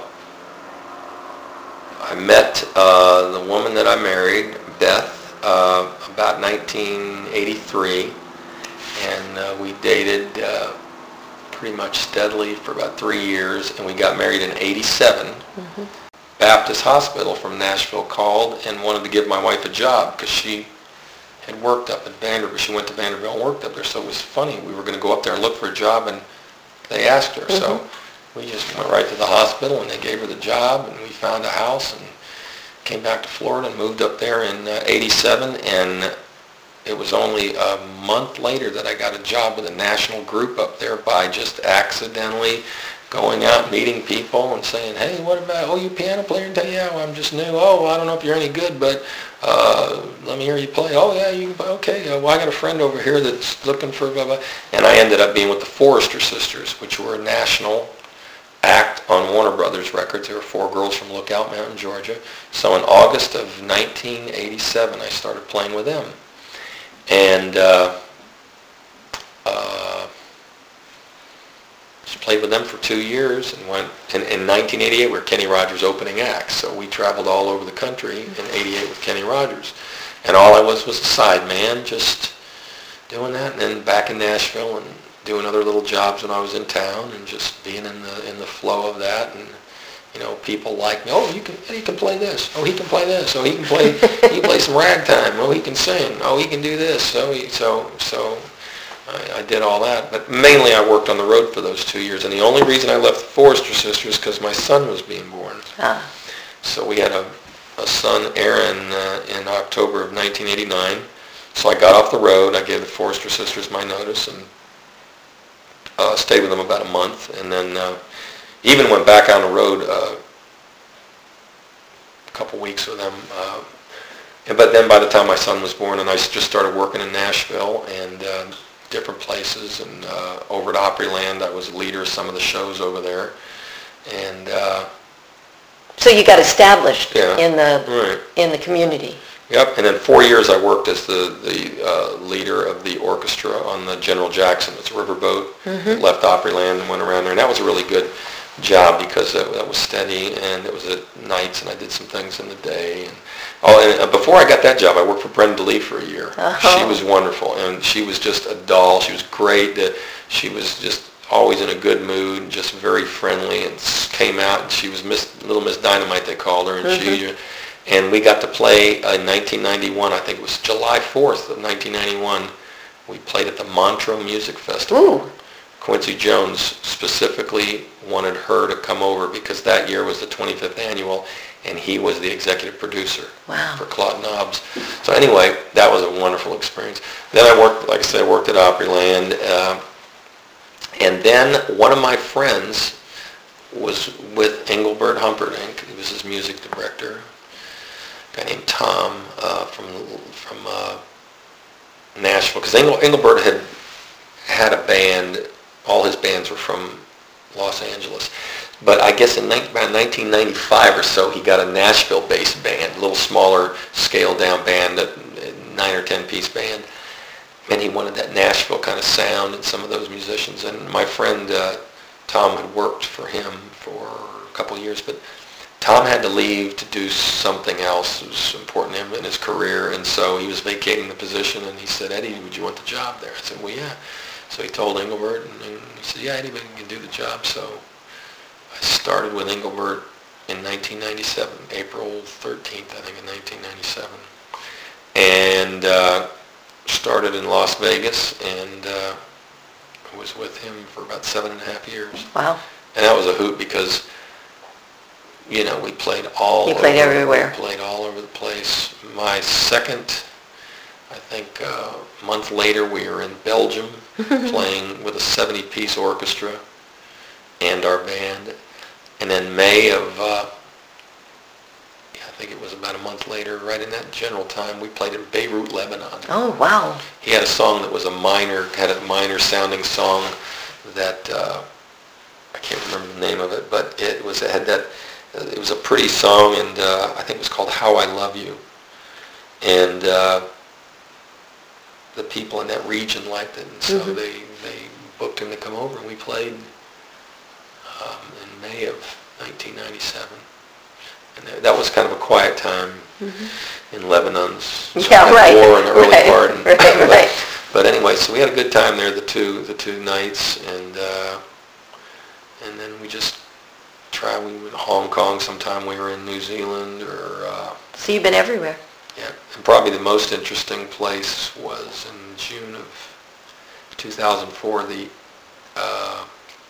I met uh, the woman that I married, Beth, uh, about nineteen eighty-three, and uh, we dated uh, pretty much steadily for about three years, and we got married in eighty-seven. Mm-hmm. Baptist Hospital from Nashville called and wanted to give my wife a job because she had worked up at Vanderbilt. She went to Vanderbilt and worked up there, so it was funny. We were going to go up there and look for a job, and they asked her. Mm-hmm. So we just went right to the hospital, and they gave her the job, and we found a house and came back to Florida and moved up there in uh, eighty-seven, and it was only a month later that I got a job with a national group up there by just accidentally going out, meeting people, and saying, hey, what about, oh, you piano player? And tell you, yeah, well, I'm just new. Oh, I don't know if you're any good, but uh, let me hear you play. Oh, yeah, you can play. Okay, uh, well, I got a friend over here that's looking for blah, blah. And I ended up being with the Forrester Sisters, which were a national act on Warner Brothers Records. There were four girls from Lookout Mountain, Georgia. So in August of nineteen eighty-seven, I started playing with them. And uh, uh, played with them for two years and went, in, in nineteen eighty-eight, we were Kenny Rogers' opening act. So we traveled all over the country in eighty-eight with Kenny Rogers. And all I was was a side man, just doing that. And then back in Nashville and doing other little jobs when I was in town and just being in the in the flow of that. And, you know, people like me, oh, you can he can play this. Oh, he can play this. Oh, he can play he can play some ragtime. Oh, he can sing. Oh, he can do this. So he, so so I, I did all that. But mainly I worked on the road for those two years. And the only reason I left the Forrester Sisters because my son was being born. Ah. So we had a a son, Aaron, uh, in October of nineteen eighty-nine. So I got off the road. I gave the Forrester sisters my notice and uh, stayed with them about a month, and then uh, even went back on the road uh, a couple weeks with them. Uh, and, but then by the time my son was born, and I just started working in Nashville and uh, different places, and uh, over at Opryland, I was a leader of some of the shows over there, and. Uh, So you got established Yeah, in the right. in the community. Yep, and then four years I worked as the, the uh, leader of the orchestra on the General Jackson. It's a riverboat that left Opryland and went around there. And that was a really good job because that, that was steady, and it was at nights, and I did some things in the day. And, oh, and uh, before I got that job, I worked for Brenda Lee for a year. Uh-huh. She was wonderful, and she was just a doll. She was great. Uh, She was just always in a good mood, and just very friendly, and came out, and she was Miss Little Miss Dynamite, they called her, and Mm-hmm. she... And we got to play in nineteen ninety-one, I think it was July fourth of nineteen ninety-one. We played at the Montreux Music Festival. Ooh. Quincy Jones specifically wanted her to come over because that year was the twenty-fifth annual, and he was the executive producer Wow. for Claude Knobs. So anyway, that was a wonderful experience. Then I worked, like I said, I worked at Opryland. Uh, and then one of my friends was with Engelbert Humperdinck. He was his music director. A guy named Tom uh, from from uh, Nashville, because Engel, Engelbert had had a band. All his bands were from Los Angeles, but I guess in about nineteen ninety-five or so, he got a Nashville-based band, a little smaller, scaled-down band, a nine or ten-piece band, and he wanted that Nashville kind of sound and some of those musicians. And my friend uh, Tom had worked for him for a couple of years, but Tom had to leave to do something else that was important to him in his career, and so he was vacating the position, and he said, Eddie, would you want the job there? I said, well, yeah. So he told Engelbert, and, and he said, yeah, anybody can do the job. So I started with Engelbert in nineteen ninety-seven, April thirteenth, I think, in nineteen ninety-seven, and uh, started in Las Vegas, and uh, was with him for about seven and a half years. Wow. And that was a hoot because, you know, we played all You played over, everywhere. We played all over the place. My second, I think, uh, month later, we were in Belgium playing with a seventy-piece orchestra and our band. And then May of, uh, yeah, I think it was about a month later, right in that general time, we played in Beirut, Lebanon. Oh, wow. He had a song that was a minor, had a minor-sounding song that, uh, I can't remember the name of it, but it was, it had that, it was a pretty song, and uh, I think it was called How I Love You. And uh, the people in that region liked it, and so Mm-hmm. they, they booked him to come over, and we played um, in May of nineteen ninety-seven. And that, that was kind of a quiet time mm-hmm. in Lebanon's Yeah, right. war in the early right. part. And, right, but, right. but anyway, so we had a good time there, the two the two nights, and uh, and then we just tried. We went to Hong Kong sometime. We were in New Zealand, or uh, So you've been everywhere. yeah. And probably the most interesting place was in June of two thousand four. The uh,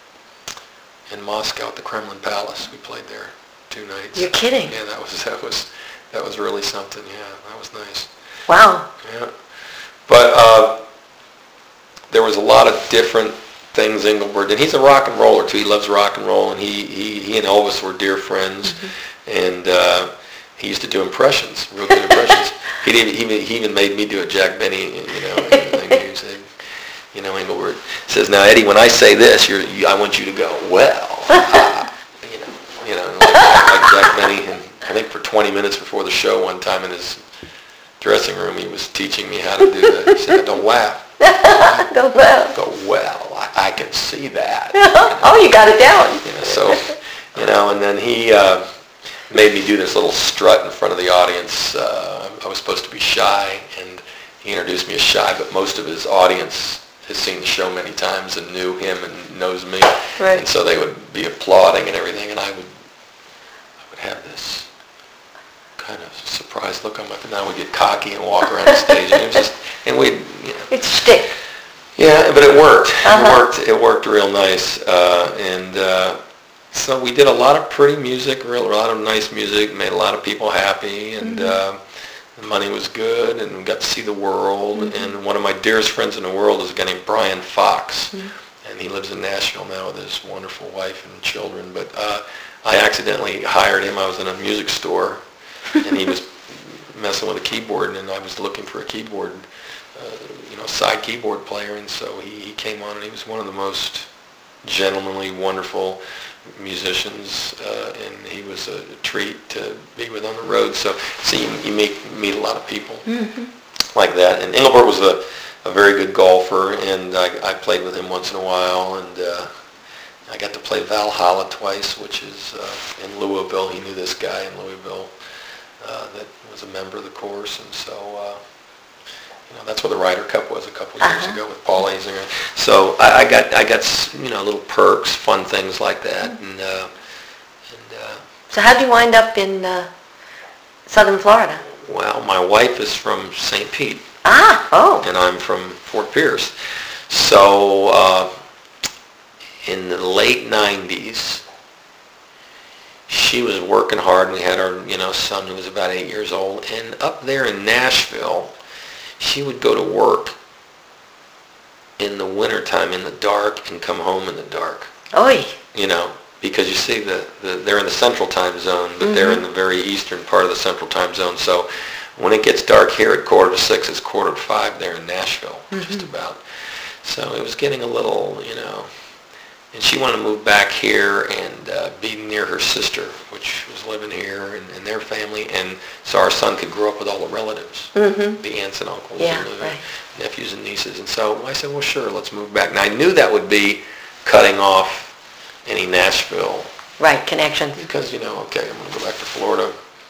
in Moscow at the Kremlin Palace. We played there two nights. You're kidding. Yeah, that was that was that was really something. Yeah, that was nice. Wow. Yeah, but uh, there was a lot of different things Engelbert did. He's a rock and roller too. He loves rock and roll, and he he, he and Elvis were dear friends, mm-hmm. and uh, he used to do impressions, real good impressions. he did, he he even made me do a Jack Benny, you know. And he said, you know, Engelbert says, "Now Eddie, when I say this, you're you, I want you to go well." Uh, you know, you know, like, like Jack Benny, and I think for twenty minutes before the show, one time in his dressing room, he was teaching me how to do that. He said, "Don't laugh." Don't laugh. Go, well, I, I can see that. Oh, you got it down. You know, so, you know, and then he uh, made me do this little strut in front of the audience. Uh, I was supposed to be shy, and he introduced me as shy, but most of his audience has seen the show many times and knew him and knows me. Right. And so they would be applauding and everything, and I would, I would have this kind of surprised look on my face. And I would get cocky and walk around the stage, and it was just, and we'd, you know. It's shtick. Yeah, but it worked. Uh-huh. It worked. It worked real nice. Uh, and uh, so we did a lot of pretty music, a lot of nice music, made a lot of people happy, and mm-hmm. uh, the money was good, and we got to see the world. Mm-hmm. And one of my dearest friends in the world is a guy named Brian Fox, mm-hmm. and he lives in Nashville now with his wonderful wife and children. But uh, I accidentally hired him. I was in a music store, and he was messing with a keyboard, and I was looking for a keyboard, uh, you know, side keyboard player, and so he, he came on, and he was one of the most gentlemanly, wonderful musicians, uh, and he was a treat to be with on the road. So, see, you, you meet, meet a lot of people mm-hmm. like that. And Engelbert was a, a very good golfer, and I, I played with him once in a while, and uh, I got to play Valhalla twice, which is uh, in Louisville. He knew this guy in Louisville uh, that was a member of the course, and so uh, you know, that's where the Ryder Cup was a couple of years uh-huh. ago with Paul Azinger. So I, I got I got you know little perks, fun things like that, mm-hmm. and uh, and. Uh, so how did you wind up in uh, Southern Florida? Well, my wife is from Saint Pete. Ah, oh. And I'm from Fort Pierce. So uh, in the late nineties, she was working hard. We had our you know son who was about eight years old, and up there in Nashville, she would go to work in the wintertime in the dark and come home in the dark. Oy. You know, because you see, the, the they're in the central time zone, but mm-hmm. they're in the very eastern part of the central time zone. So when it gets dark here at quarter to six, it's quarter to five there in Nashville, mm-hmm. just about. So it was getting a little, you know, and she wanted to move back here and uh, be near her sister, which was living here, and, and their family, and so our son could grow up with all the relatives, mm-hmm. the aunts and uncles, yeah, and the right. nephews and nieces. And so I said, well, sure, let's move back. And I knew that would be cutting off any Nashville. Right, connection. Because, you know, okay, I'm going to go back to Florida.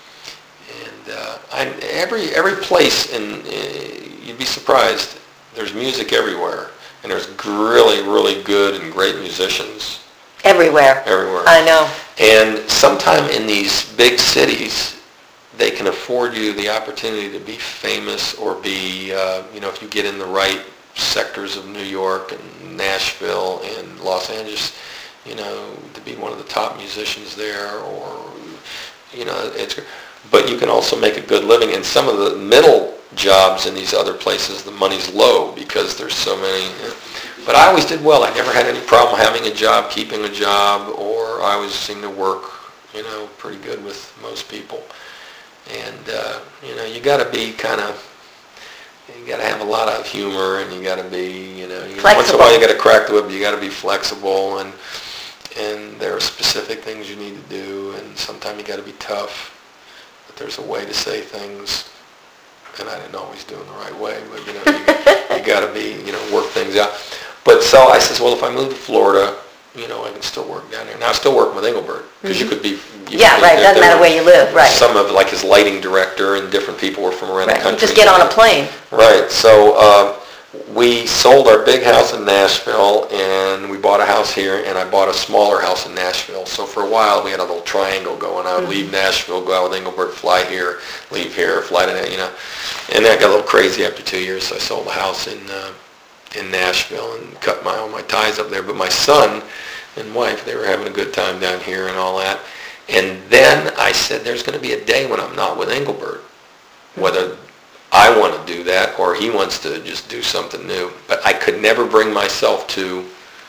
And uh, I, every every place, in, uh, you'd be surprised, there's music everywhere. And there's really, really good and great musicians. Everywhere. Everywhere. I know. And sometime in these big cities, they can afford you the opportunity to be famous or be, uh, you know, if you get in the right sectors of New York and Nashville and Los Angeles, you know, to be one of the top musicians there, or, you know, it's, but you can also make a good living. And some of the middle jobs in these other places, the money's low because there's so many. You know. But I always did well. I never had any problem having a job, keeping a job, or I always seemed to work, you know, pretty good with most people. And, uh, you know, you got to be kind of, you got to have a lot of humor, and you got to be, you know, you, once in a while you got to crack the whip, you got to be flexible, and and there are specific things you need to do, and sometimes you got to be tough, but there's a way to say things, and I didn't always do them the right way, but, you know, you, you got to be, you know, work things out. But so I says, well, if I move to Florida, you know, I can still work down here. Now I still work with Engelbert, because mm-hmm. you could be... You yeah, could be, right, doesn't matter where you live, right. Some of, like, his lighting director and different people were from around right. the country. You just get on a plane. Right, so uh, we sold our big house in Nashville, and we bought a house here, and I bought a smaller house in Nashville. So for a while, we had a little triangle going. I would mm-hmm. leave Nashville, go out with Engelbert, fly here, leave here, fly to that, you know. And that got a little crazy after two years, so I sold the house in uh, in Nashville and cut my all my ties up there. But my son and wife, they were having a good time down here and all that. And then I said, there's going to be a day when I'm not with Engelbert, whether I want to do that or he wants to just do something new. But I could never bring myself to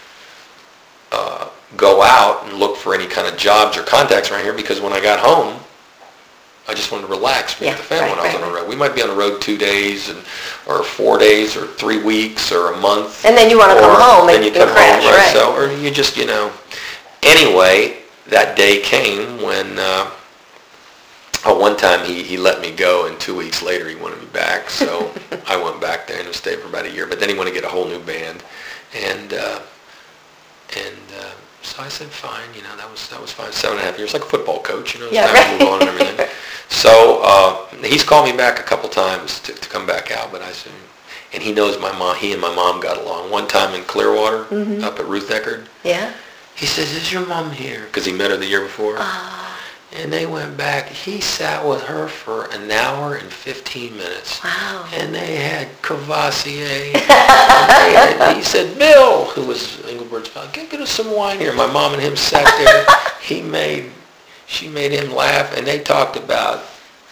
uh, go out and look for any kind of jobs or contacts around here, because when I got home, I just wanted to relax, be yeah, with the family right, when I was right, on the road. We might be on the road two days, and, or four days, or three weeks, or a month. And then you want to come home and, you and crash, home, right? So, or you just, you know. Anyway, that day came when, uh, oh, one time he, he let me go, and two weeks later he wanted me back. So I went back there and stayed for about a year. But then he wanted to get a whole new band, and uh, and. Uh, So I said, fine, you know, that was that was fine. Seven and a half years, like a football coach, you know, it's yeah, time right. to move on and everything. So uh, he's called me back a couple times to, to come back out, but I said, and he knows my mom. He and my mom got along. One time in Clearwater, mm-hmm. up at Ruth Eckerd. Yeah. He says, "Is your mom here?" Because he met her the year before. Uh. And they went back. He sat with her for an hour and fifteen minutes. Wow. And they had Courvoisier. And they had, he said, Bill, who was Engelbert's father, get, get us some wine here. My mom and him sat there. He made, she made him laugh, and they talked about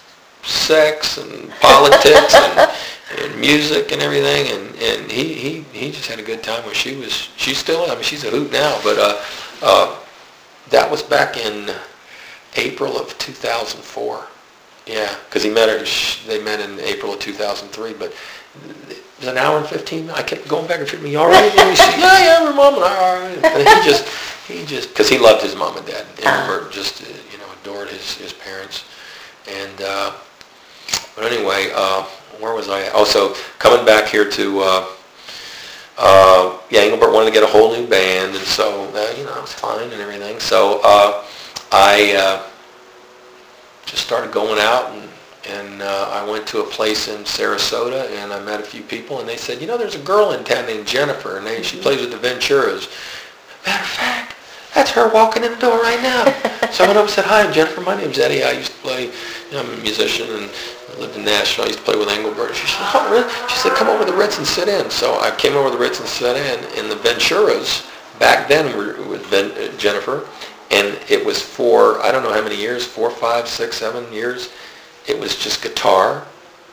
sex and politics and, and music and everything. And, and he, he, he just had a good time when she was, she's still, I mean, she's a hoot now. But uh, uh, that was back in April of two thousand four. Yeah, because he met her. They met in April of two thousand three. But it was an hour and fifteen. I kept going back and forth. You all right? And he said, yeah, yeah, my mom and I are all right. And he just, he just, because he loved his mom and dad. Engelbert just, uh, you know, adored his his parents. And uh, but anyway, uh, where was I? Oh, so coming back here to. Uh, uh, yeah, Engelbert wanted to get a whole new band, and so uh, you know, it was fine and everything. So. Uh, I uh, just started going out, and, and uh, I went to a place in Sarasota, and I met a few people, and they said, you know, there's a girl in town named Jennifer, and they, she plays with the Venturas. Matter of fact, that's her walking in the door right now. So I went up and said, hi, I'm Jennifer. My name's Eddie. I used to play, you know, I'm a musician, and I lived in Nashville. I used to play with Engelbert. She said, oh, really? She said, come over to the Ritz and sit in. So I came over to the Ritz and sat in, and the Venturas back then were with ben, uh, Jennifer. And it was for, I don't know how many years, four, five, six, seven years. It was just guitar,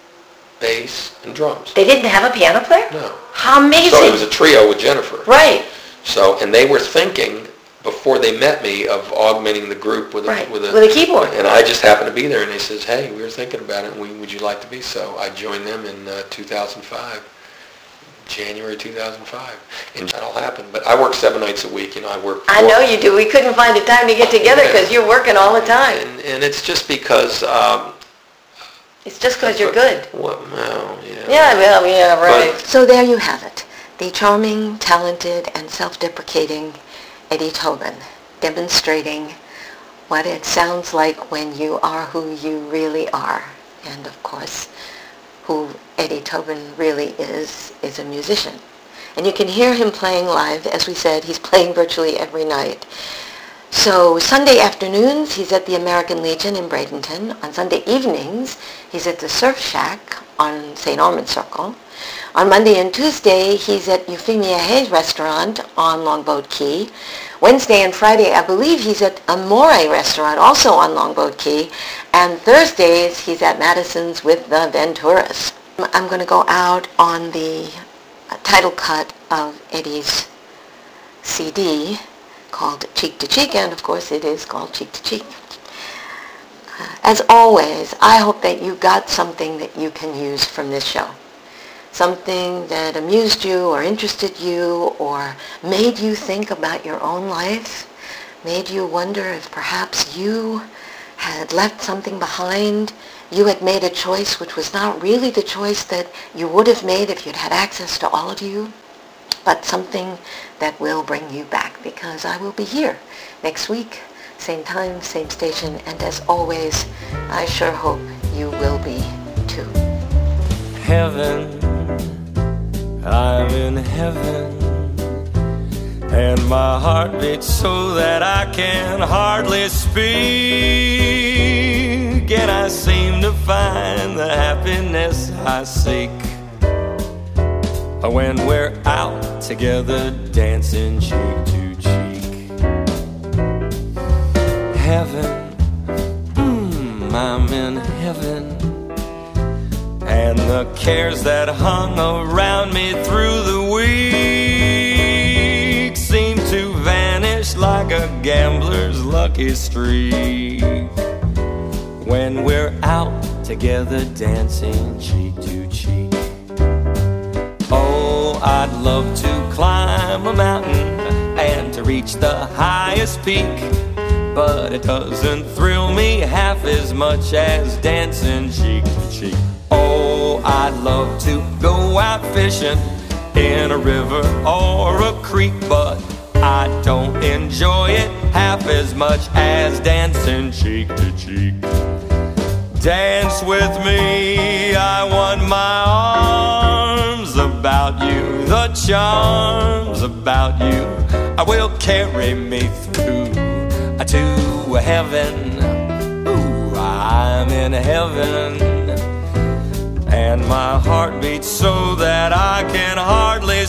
bass, and drums. They didn't have a piano player? No. How amazing. So it was a trio with Jennifer. Right. So, and they were thinking, before they met me, of augmenting the group with a, right. with, a, with a keyboard. And I just happened to be there, and they says, hey, we were thinking about it, and we, would you like to be? So I joined them in uh, two thousand five. January two thousand five, and that all happened. But I work seven nights a week. You know, I work. I know you do. We couldn't find the time to get together because you're working all the time. And, and it's just because. Um, it's just because you're good. Well, well, yeah. Yeah, well, yeah, right. But, so there you have it. The charming, talented, and self-deprecating Eddie Tobin demonstrating what it sounds like when you are who you really are. And of course, who Eddie Tobin really is, is a musician. And you can hear him playing live. As we said, he's playing virtually every night. So Sunday afternoons, he's at the American Legion in Bradenton. On Sunday evenings, he's at the Surf Shack on Saint Armand's Circle. On Monday and Tuesday, he's at Euphemia Hayes Restaurant on Longboat Key. Wednesday and Friday, I believe he's at Amore Restaurant, also on Longboat Key. And Thursdays, he's at Madison's with the Venturas. I'm going to go out on the title cut of Eddie's C D called Cheek to Cheek, and of course it is called Cheek to Cheek. Uh, as always, I hope that you got something that you can use from this show. Something that amused you or interested you or made you think about your own life, made you wonder if perhaps you had left something behind. You had made a choice which was not really the choice that you would have made if you'd had access to all of you, but something that will bring you back, because I will be here next week, same time, same station, and as always, I sure hope you will be too. Heaven, I'm in heaven, and my heart beats so that I can hardly speak, and I seem to find the happiness I seek when we're out together dancing cheek to cheek. Heaven, mm, I'm in heaven, and the cares that hung around me through the week seem to vanish like a gambler's lucky streak when we're out together dancing cheek to cheek. Oh, I'd love to climb a mountain and to reach the highest peak, but it doesn't thrill me half as much as dancing cheek to cheek. Oh, I'd love to go out fishing in a river or a creek, but I don't enjoy it half as much as dancing cheek to cheek. Dance with me, I want my arms about you, the charms about you I will carry me through to heaven. I'm in heaven. And my heart beats so that I can hardly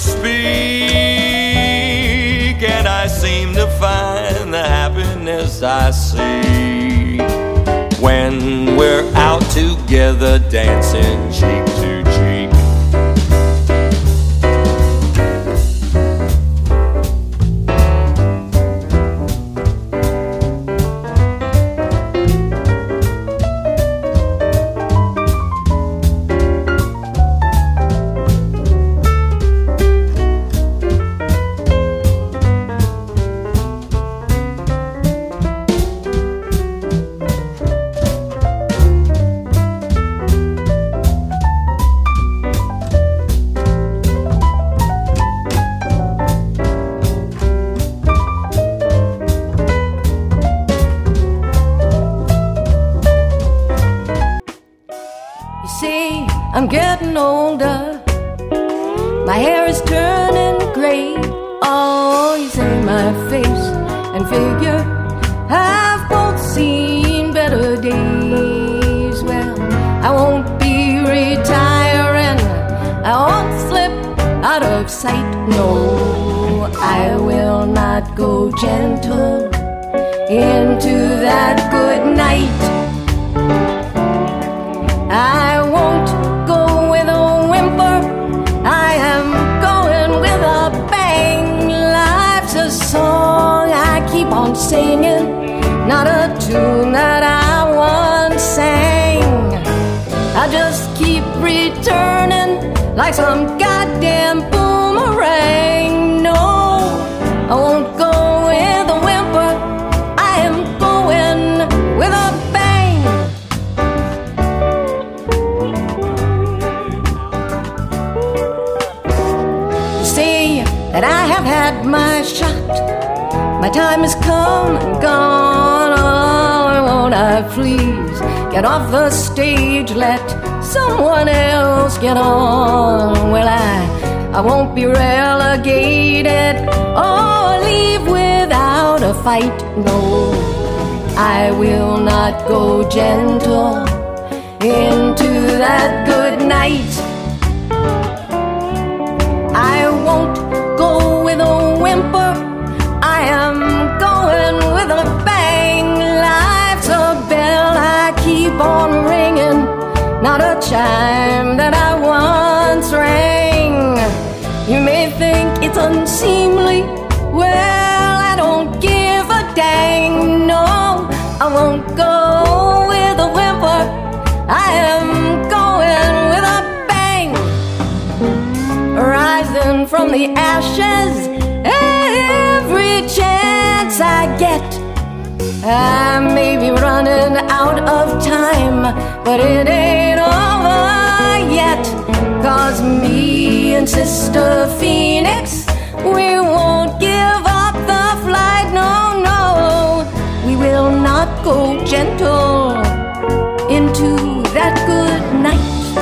speak, and I seem to find the happiness I see when we're out together dancing cheek to cheek. I'm getting older, my hair is turning gray. Oh, you say my face and figure have both seen better days. Well, I won't be retiring, I won't slip out of sight. No, I will not go gentle into that good night. I won't go with a whimper, I am going with a bang. Life's a song I keep on singing, not a tune that I once sang. I just keep returning like some goddamn boomerang. No, I won't go with a whimper, I am going with a bang. That I have had my shot, my time has come and gone. Oh, won't I please get off the stage, let someone else get on. Well, I, I won't be relegated or leave without a fight. No, I will not go gentle into that good night. I won't go with a whimper, I am going with a bang. Life's a bell I keep on ringing, not a chime that I once rang. You may think it's unseemly, well, I don't give a dang. No, I won't go with a whimper, I am going with a bang. Rising from the ashes every chance I get. I may be running out of time, but it ain't over yet. 'Cause me and Sister Phoenix, we won't give up the flight. No, no, we will not go gentle into that good night.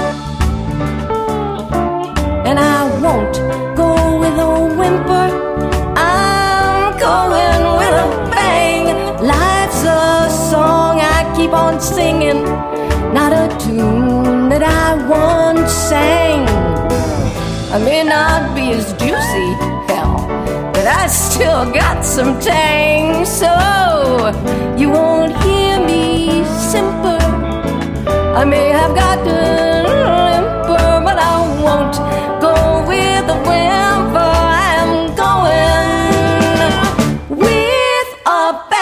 And I won't go with a whimper, I'm going with a bang. Life's a song I keep on singing, not a tune that I once sang. I may not be as juicy, hell, but I still got some tang. So you won't hear me simper, I may have gotten limper, but I won't go with the whimper, I'm going with a bang.